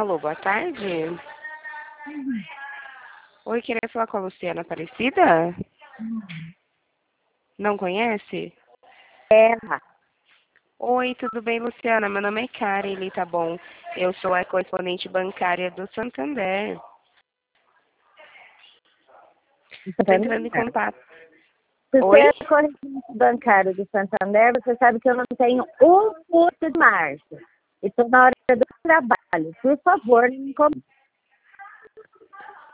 Alô, boa tarde. Oi, queria falar com a Luciana Aparecida? Não conhece? Terra. Oi, tudo bem, Luciana? Meu nome é Karen, tá bom? Eu sou a correspondente bancária do Santander. Estou entrando em contato. Se você Oi? é correspondente bancário do Santander, você sabe que eu não tenho um puto de março. Estou na hora do trabalho. Por favor, não me incomode.